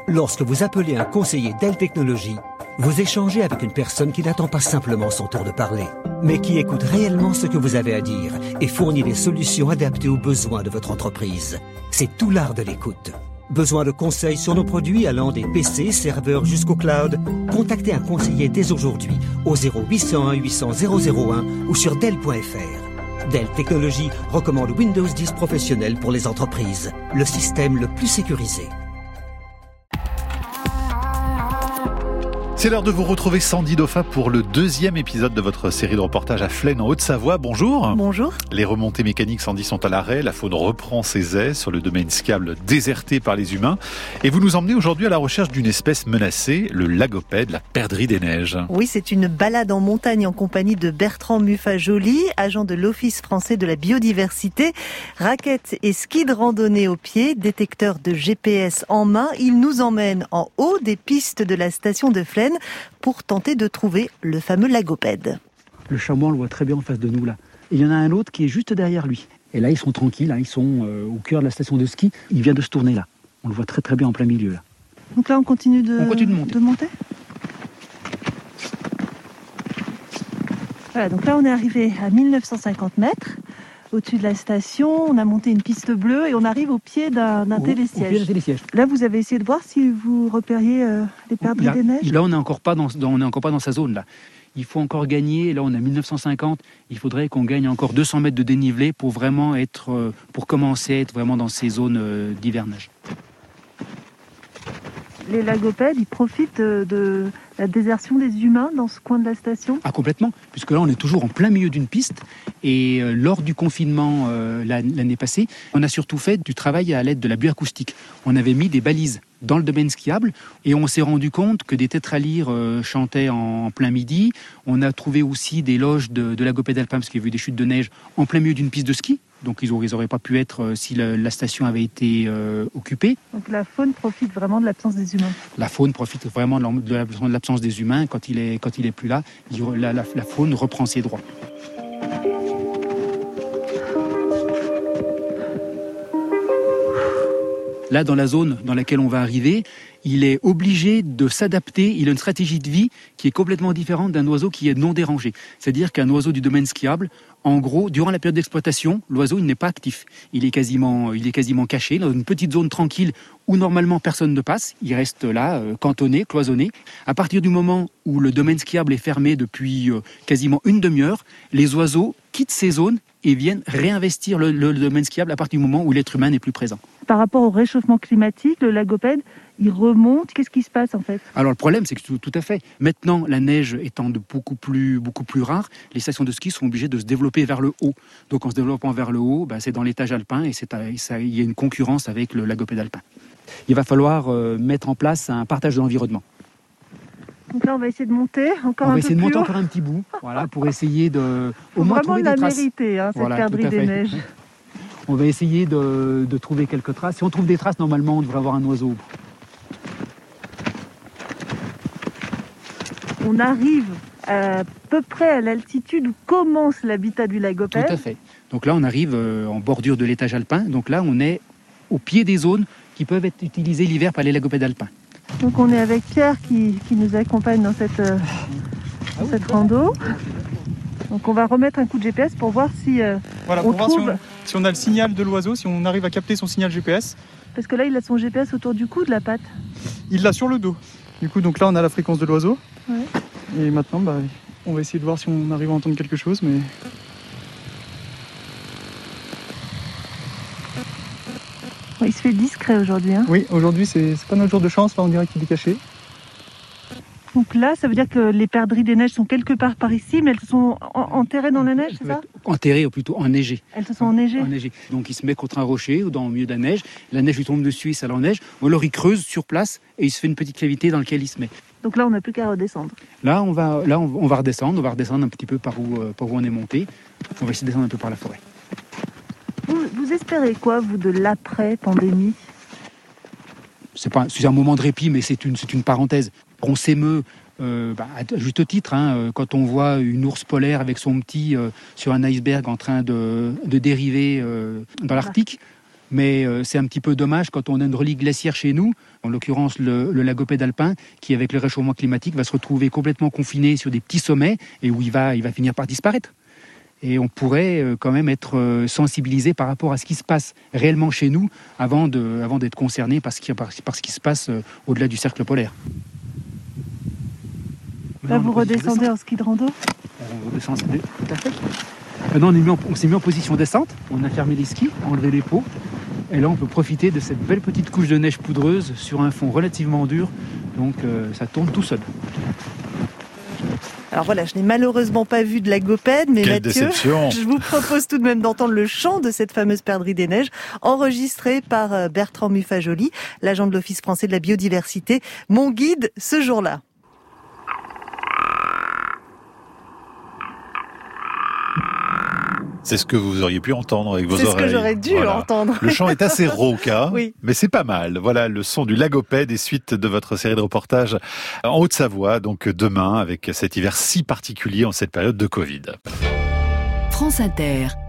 Lorsque vous appelez un conseiller Dell Technologies, vous échangez avec une personne qui n'attend pas simplement son tour de parler, mais qui écoute réellement ce que vous avez à dire et fournit des solutions adaptées aux besoins de votre entreprise. C'est tout l'art de l'écoute. Besoin de conseils sur nos produits allant des PC, serveurs jusqu'au cloud? Contactez un conseiller dès aujourd'hui au 0801 800 001 ou sur Dell.fr. Dell Technologies recommande Windows 10 professionnel pour les entreprises, le système le plus sécurisé. C'est l'heure de vous retrouver Sandy Dauphin pour le 2e épisode de votre série de reportages à Flaine en Haute-Savoie. Bonjour. Bonjour. Les remontées mécaniques, Sandy, sont à l'arrêt. La faune reprend ses aises sur le domaine skiable déserté par les humains. Et vous nous emmenez aujourd'hui à la recherche d'une espèce menacée, le lagopède, la perdrix des neiges. Oui, c'est une balade en montagne en compagnie de Bertrand Muffat-Joly, agent de l'Office français de la biodiversité. Raquettes et ski de randonnée aux pieds, détecteur de GPS en main. Il nous emmène en haut des pistes de la station de Flaine pour tenter de trouver le fameux lagopède. Le chamois, on le voit très bien en face de nous là. Et il y en a un autre qui est juste derrière lui. Et là, ils sont tranquilles, ils sont au cœur de la station de ski. Il vient de se tourner là. On le voit très très bien en plein milieu là. Donc là, on continue de monter. Voilà, donc là, on est arrivé à 1950 mètres. Au-dessus de la station, on a monté une piste bleue et on arrive au pied d'un télésiège. Au pied d'un télésiège. Là, vous avez essayé de voir si vous repériez les perdrix des neiges. Là, on n'est encore pas dans sa zone là. Il faut encore gagner. Là, on a 1950. Il faudrait qu'on gagne encore 200 mètres de dénivelé pour vraiment pour commencer à être vraiment dans ces zones d'hivernage. Les lagopèdes, ils profitent de la désertion des humains dans ce coin de la station? Ah, complètement, puisque là on est toujours en plein milieu d'une piste et lors du confinement l'année passée, on a surtout fait du travail à l'aide de la bioacoustique. On avait mis des balises dans le domaine skiable et on s'est rendu compte que des tétralyres chantaient en plein midi. On a trouvé aussi des loges de lagopèdes alpins parce qu'il y avait eu des chutes de neige en plein milieu d'une piste de ski. Donc ils n'auraient pas pu être si la station avait été occupée. Donc la faune profite vraiment de l'absence des humains. La faune profite vraiment de l'absence des humains. Quand il est plus là, la faune reprend ses droits. Là, dans la zone dans laquelle on va arriver, il est obligé de s'adapter. Il a une stratégie de vie qui est complètement différente d'un oiseau qui est non dérangé. C'est-à-dire qu'un oiseau du domaine skiable, en gros, durant la période d'exploitation, l'oiseau il n'est pas actif. Il est quasiment caché dans une petite zone tranquille où normalement personne ne passe. Il reste là, cantonné, cloisonné. À partir du moment où le domaine skiable est fermé depuis quasiment une demi-heure, les oiseaux quittent ces zones et viennent réinvestir le domaine skiable à partir du moment où l'être humain n'est plus présent. Par rapport au réchauffement climatique, le lagopède, il remonte. Qu'est-ce qui se passe en fait? Alors le problème, c'est que tout à fait. Maintenant, la neige étant beaucoup plus rare, les stations de ski sont obligées de se développer vers le haut. Donc en se développant vers le haut, c'est dans l'étage alpin et il y a une concurrence avec le lagopède alpin. Il va falloir mettre en place un partage de l'environnement. Donc là, on va essayer de monter encore un peu plus haut. On va essayer de monter encore un petit bout, voilà, pour essayer de au moins trouver des traces. Vraiment la mériter, cette perdrix des neiges. On va essayer de trouver quelques traces. Si on trouve des traces, normalement, on devrait avoir un oiseau. On arrive à peu près à l'altitude où commence l'habitat du lagopède. Tout à fait. Donc là, on arrive en bordure de l'étage alpin. Donc là, on est au pied des zones qui peuvent être utilisées l'hiver par les lagopèdes alpins. Donc on est avec Pierre qui nous accompagne dans cette rando. Donc on va remettre un coup de GPS pour voir si si on a le signal de l'oiseau, si on arrive à capter son signal GPS. Parce que là, il a son GPS autour du cou de la patte. Il l'a sur le dos. Du coup, donc là, on a la fréquence de l'oiseau. Ouais. Et maintenant, on va essayer de voir si on arrive à entendre quelque chose. Mais il se fait discret aujourd'hui. Oui, aujourd'hui, c'est pas notre jour de chance. Là, on dirait qu'il est caché. Donc là, ça veut dire que les perdrix des neiges sont quelque part par ici, mais elles se sont enterrées dans la neige, c'est ça? Enterrées, ou plutôt enneigées. Elles se sont enneigées? Enneigées. Donc il se met contre un rocher ou au milieu de la neige lui tombe dessus et ça l'enneige. Ou alors il creuse sur place et il se fait une petite cavité dans laquelle il se met. Donc là, on n'a plus qu'à redescendre. Là, on va redescendre. On va redescendre un petit peu par où on est monté. On va essayer de descendre un peu par la forêt. Vous espérez quoi, vous, de l'après-pandémie? C'est un moment de répit, mais c'est une parenthèse. On s'émeut à juste titre, quand on voit une ours polaire avec son petit sur un iceberg en train de dériver dans l'Arctique. Mais c'est un petit peu dommage quand on a une relique glaciaire chez nous, en l'occurrence le lagopède alpin, qui avec le réchauffement climatique va se retrouver complètement confiné sur des petits sommets et où il va finir par disparaître. Et on pourrait quand même être sensibilisé par rapport à ce qui se passe réellement chez nous avant d'être concerné par ce qui se passe au-delà du cercle polaire. Là, vous redescendez en ski de rando ? On redescend, tout à fait. Maintenant, on s'est mis en position descente, on a fermé les skis, enlevé les pots, et là on peut profiter de cette belle petite couche de neige poudreuse sur un fond relativement dur, donc ça tourne tout seul. Alors voilà, je n'ai malheureusement pas vu de lagopède, mais Quelle Mathieu, déception. je vous propose tout de même d'entendre le chant de cette fameuse perdrix des neiges, enregistré par Bertrand Muffajoli, l'agent de l'Office français de la biodiversité, mon guide ce jour-là. C'est ce que vous auriez pu entendre avec vos oreilles. C'est ce que j'aurais dû entendre. Le chant est assez rauque, Oui. Mais c'est pas mal. Voilà le son du lagopède et suite de votre série de reportages en Haute-Savoie, donc demain, avec cet hiver si particulier en cette période de Covid. France Inter.